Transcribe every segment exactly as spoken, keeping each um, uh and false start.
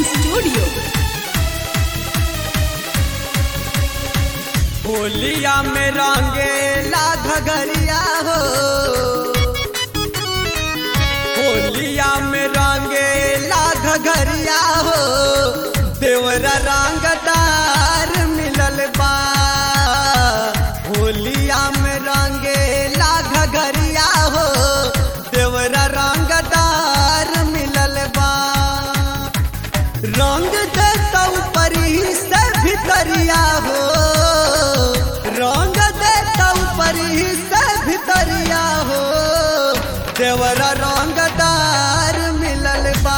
Recording studio. होलिया में रंगेला घगरिया हो, होलिया में रंगेला घगरिया हो, देवरा रंगदार मिलल बा। होलिया में रंगेला घगरिया हो, देवरा रंगदार मिलल बा। रंग देता ऊपरी से भितरिया हो, रंग देता ऊपरी से भितरिया हो, देवरा रंगदार मिलल बा।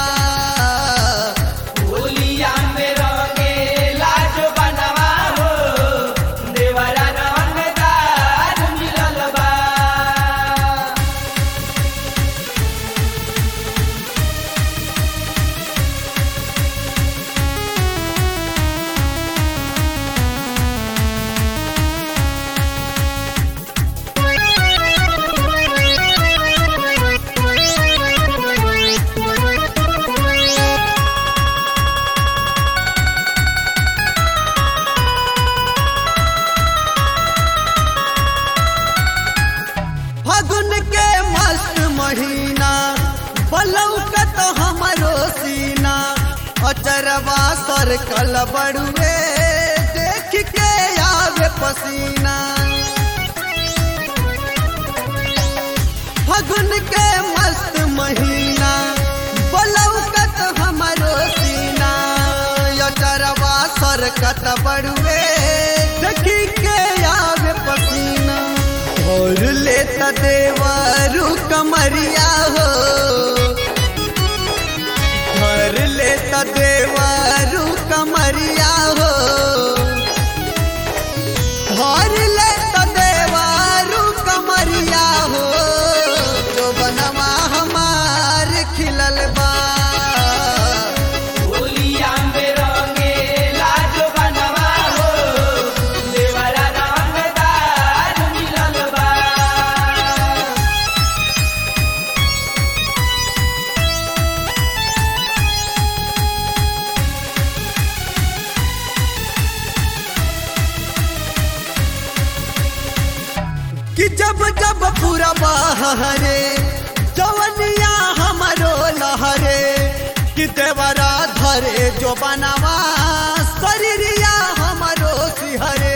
होलिया में रंगेला जो बनवा हो, देवरा रंगदार मिलल बा। फागुन के मस्त महीना बलौकत हमरो सीना, अचरवा सरकल बड़ुए देख के आवे पसीना। फागुन के मस्त महीना बलौकत हमरो सीना, अचरवा सरकत बड़ुए देख के आवे पसीना। और लेता देवारू कमरिया हो, घर लेता देवारू कमरिया हो, घर लेता देवारू कमरिया हो, जो बनवा हमार खिलल बा। होलिया में रंगेला जो बनवा हो, देवरा रंगदार मिलल बा। कि जब जब पूरा बहरे जवनिया हमारो लहरे, कि देवरा धरे जो बनवा शरीरिया हमारो सिहरे।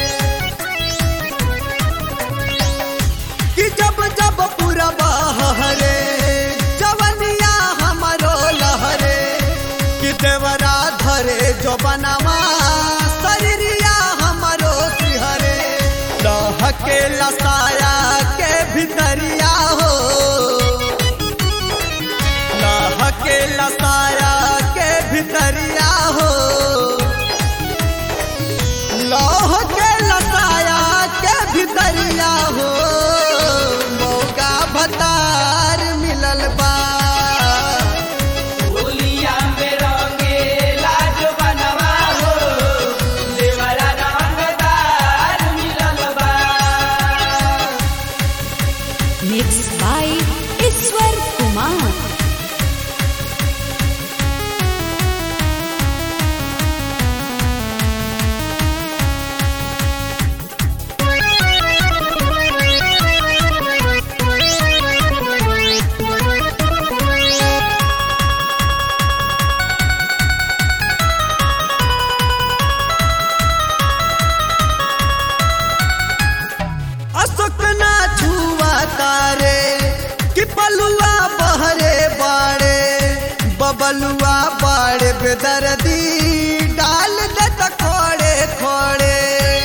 कि जब जब पूरा बहरे जवनिया हमारो लहरे, कि देवरा धरे जो बनवा शरीरिया हमारो सिहरे। लहके लसाया के भितरिया हो, लहके लसाया के भितरिया हो, लहके लसाया के भितरिया हो, मौका भतार मिलल बा। होलिया में रंगेला जो बनवा हो, देवरा रंगदार मिलल बा। मिक्स बाय ईश्वर कुमार। अशोक ना छुआ तारे, कि पलुआ बहरे बाड़े, बबलुआ बाड़े बेदर्दी डाल दे त खोड़े खोड़े।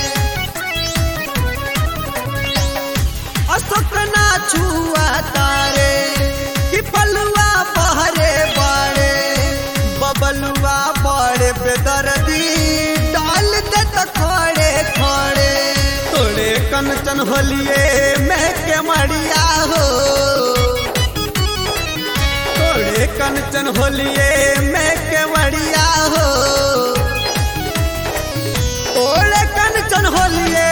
अशोक ना छुआ तारे, कि पलुआ बहरे बाड़े, बबलुआ बाड़े बेदर्दी डाल दे त खोड़े खोड़े। तोड़े कंचन होलिए में के मड़िया हो, तोड़े कंचन होलिए में के मड़िया हो, तोड़े कंचन होलिए